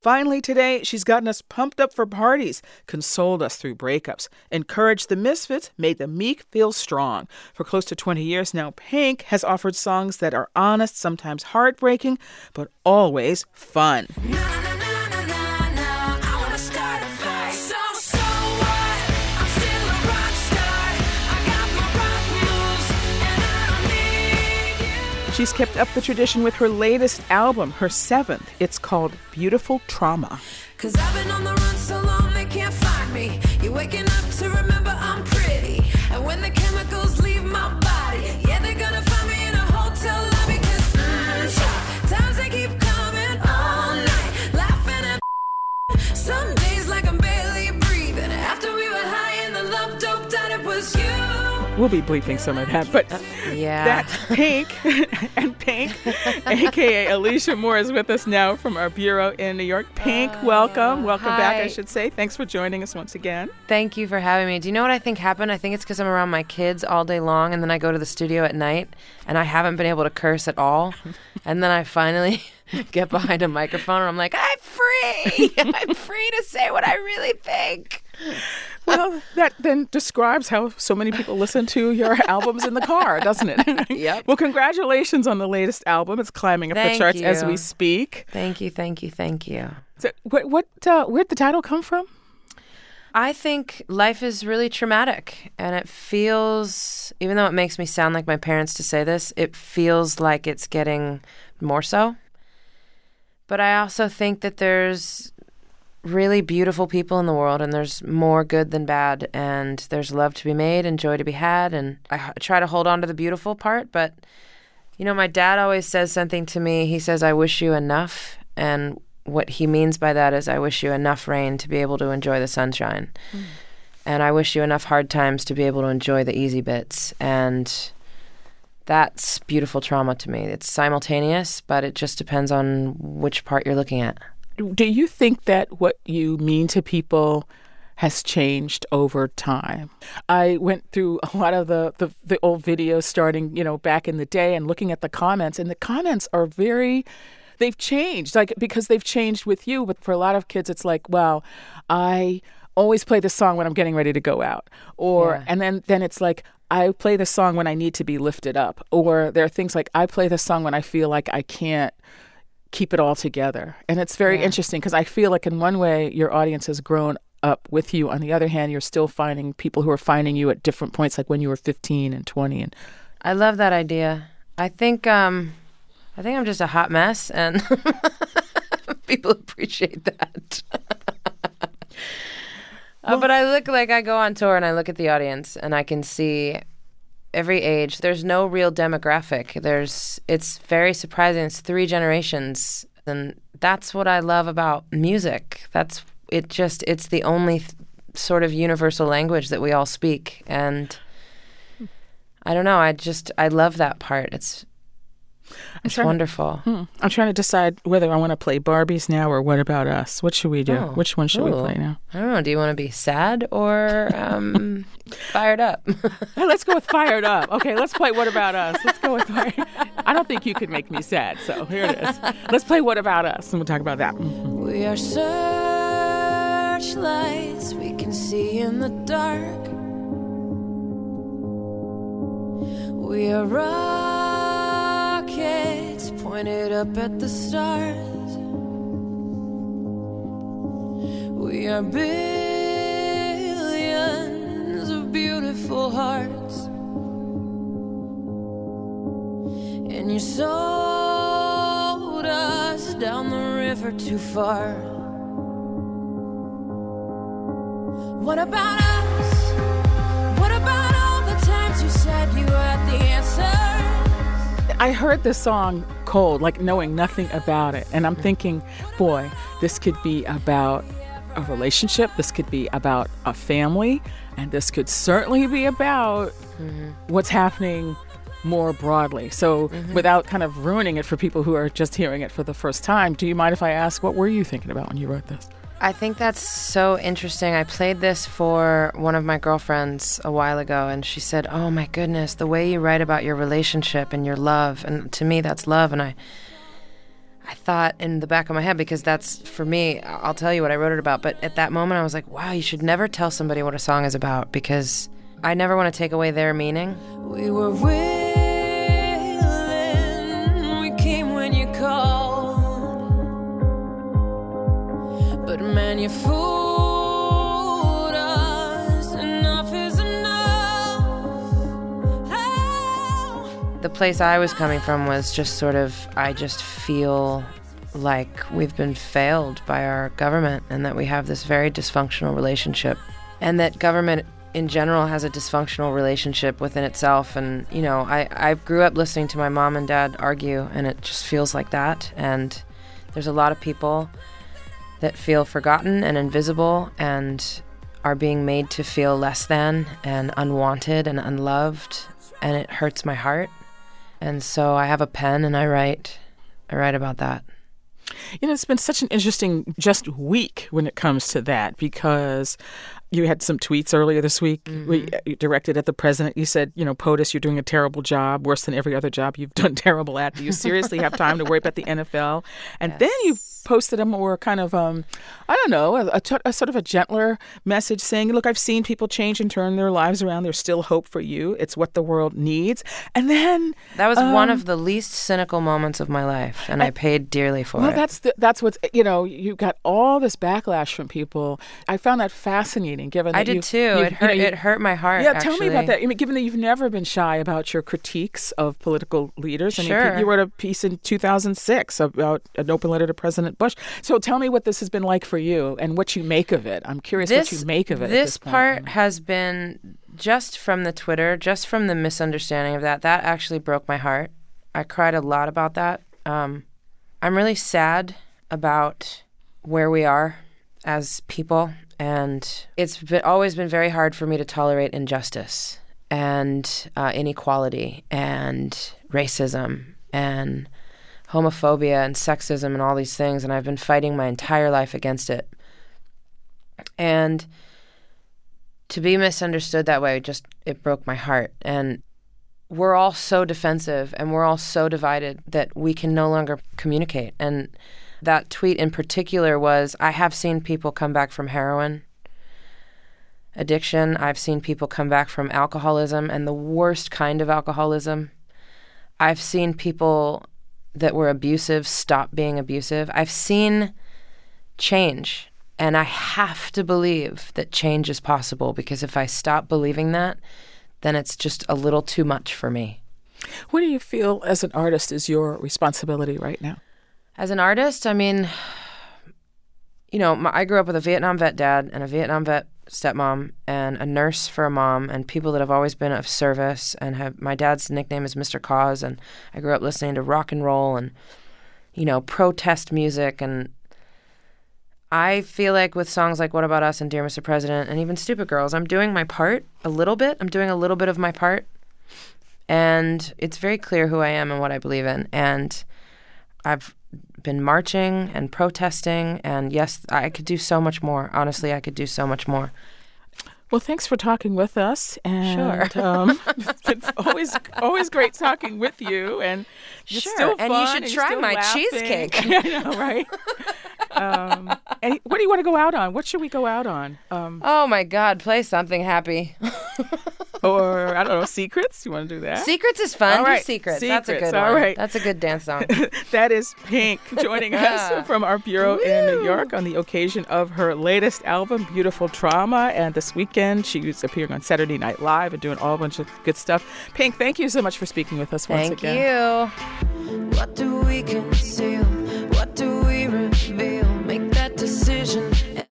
Finally today, she's gotten us pumped up for parties, consoled us through breakups, encouraged the misfits, made the meek feel strong. For close to 20 years now, Pink has offered songs that are honest, sometimes heartbreaking, but always fun. She's kept up the tradition with her latest album, her 7th. It's called Beautiful Trauma. 'Cause I've been on the run so long they can't find me. You're waking up to remember I'm pretty. And when the chemicals leave my body, yeah, they're gonna find me in a hotel lobby. 'Cause times they keep coming all night, laughing at some days like I'm barely breathing. After we were high and the love doped out, it was you. We'll be bleeping some of that, but yeah. That's Pink. And Pink, a.k.a. Alicia Moore, is with us now from our bureau in New York. Pink, welcome. Welcome hi. back, I should say. Thanks for joining us once again. Thank you for having me. Do you know what I think happened? I think it's because I'm around my kids all day long, and then I go to the studio at night, and I haven't been able to curse at all. And then I finally get behind a microphone, and I'm like, I'm free. I'm free to say what I really think. Well, that then describes how so many people listen to your albums in the car, doesn't it? Yep. Well, congratulations on the latest album. It's climbing up the Thank charts you. as we speak. Thank you. So, where'd the title come from? I think life is really traumatic, and it feels, even though it makes me sound like my parents to say this, it feels like it's getting more so. But I also think that there's really beautiful people in the world, and there's more good than bad, and there's love to be made and joy to be had, and I try to hold on to the beautiful part. But, you know, my dad always says something to me. He says, I wish you enough, and what he means by that is I wish you enough rain to be able to enjoy the sunshine. And I wish you enough hard times to be able to enjoy the easy bits. And that's beautiful trauma to me. It's simultaneous, but it just depends on which part you're looking at. Do you think that what you mean to people has changed over time? I went through a lot of the old videos starting, back in the day and looking at the comments, and the comments are they've changed, because they've changed with you. But for a lot of kids, it's like, well, I always play this song when I'm getting ready to go out. And then it's like, I play this song when I need to be lifted up. Or there are things like, I play this song when I feel like I can't keep it all together. And it's very interesting, because I feel like in one way your audience has grown up with you. On the other hand, you're still finding people who are finding you at different points, like when you were 15 and 20. And I love that idea. I think I'm just a hot mess, and people appreciate that. But I go on tour and I look at the audience and I can see every age. There's no real demographic. It's very surprising. It's 3 generations, and that's what I love about music. It's the only sort of universal language that we all speak, and I don't know. I love that part. It's wonderful. I'm trying to decide whether I want to play Barbies now or What About Us. What should we do? Which one should we play now? I don't know. Do you want to be sad or fired up? Let's go with Fired Up. Okay, let's play What About Us. Let's go with Fired Up. I don't think you could make me sad, so here it is. Let's play What About Us, and we'll talk about that. We are searchlights we can see in the dark. We are rockets pointed up at the stars. We are billions of beautiful hearts, and you sold us down the river too far. What about us? What about all the times you said you had the answers? I heard this song cold, like knowing nothing about it. And I'm thinking, boy, this could be about a relationship. This could be about a family. And this could certainly be about what's happening more broadly. So without kind of ruining it for people who are just hearing it for the first time, do you mind if I ask, what were you thinking about when you wrote this? I think that's so interesting. I played this for one of my girlfriends a while ago, and she said, oh my goodness, the way you write about your relationship and your love, and to me that's love. And I I thought in the back of my head, because that's, for me, I'll tell you what I wrote it about, but at that moment I was like, wow, you should never tell somebody what a song is about, because I never want to take away their meaning. We were willing, we came when you called, but man, you fooled us. Enough is enough. Oh. The place I was coming from was just sort of, I just feel like we've been failed by our government, and that we have this very dysfunctional relationship, and that government in general has a dysfunctional relationship within itself. And, you know, I grew up listening to my mom and dad argue, and it just feels like that. And there's a lot of people that feel forgotten and invisible and are being made to feel less than and unwanted and unloved, and it hurts my heart. And so I have a pen and I write about that. You know, it's been such an interesting just week when it comes to that, because you had some tweets earlier this week directed at the president. You said, you know, POTUS, you're doing a terrible job, worse than every other job you've done terrible at. Do you seriously have time to worry about the NFL? And then you posted a more kind of, I don't know, a sort of a gentler message saying, look, I've seen people change and turn their lives around. There's still hope for you. It's what the world needs. And then that was one of the least cynical moments of my life, and I paid dearly for it. Well, that's what's, you know, you got all this backlash from people. I found that fascinating. Given that I did too. It hurt my heart. Yeah, actually. Tell me about that. I mean, given that you've never been shy about your critiques of political leaders. Sure. I mean, you wrote a piece in 2006 about an open letter to President Bush. So tell me what this has been like for you and what you make of it. I'm curious what you make of it. This at this part point. has been just from the Twitter, just from the misunderstanding of that. That actually broke my heart. I cried a lot about that. I'm really sad about where we are as people. And it's always been very hard for me to tolerate injustice and inequality and racism and homophobia and sexism and all these things. And I've been fighting my entire life against it. And to be misunderstood that way, it broke my heart. And we're all so defensive and we're all so divided that we can no longer communicate. And that tweet in particular was, I have seen people come back from heroin addiction. I've seen people come back from alcoholism, and the worst kind of alcoholism. I've seen people that were abusive stop being abusive. I've seen change, and I have to believe that change is possible, because if I stop believing that, then it's just a little too much for me. What do you feel as an artist is your responsibility right now? As an artist, I mean, you know, I grew up with a Vietnam vet dad and a Vietnam vet stepmom and a nurse for a mom and people that have always been of service. And my dad's nickname is Mr. Cause, and I grew up listening to rock and roll and, you know, protest music. And I feel like with songs like What About Us and Dear Mr. President and even Stupid Girls, I'm doing my part a little bit. I'm doing a little bit of my part. And it's very clear who I am and what I believe in. And I've been marching and protesting, and yes, I could do so much more. Honestly, I could do so much more. Well, thanks for talking with us. And, Sure. It's always great talking with you. And it's Sure. still And fun, you should try still my laughing. cheesecake. I know, right? And what do you want to go out on? What should we go out on? Oh my God, play something happy. Or, I don't know, Secrets? You want to do that? Secrets is fun. All right. Do Secrets. That's a Secrets. good All one. right. That's a good dance song. That is Pink joining us from our bureau in New York on the occasion of her latest album, Beautiful Trauma. And this weekend, she's appearing on Saturday Night Live and doing all a bunch of good stuff. Pink, thank you so much for speaking with us once again. Thank you. What do we consider?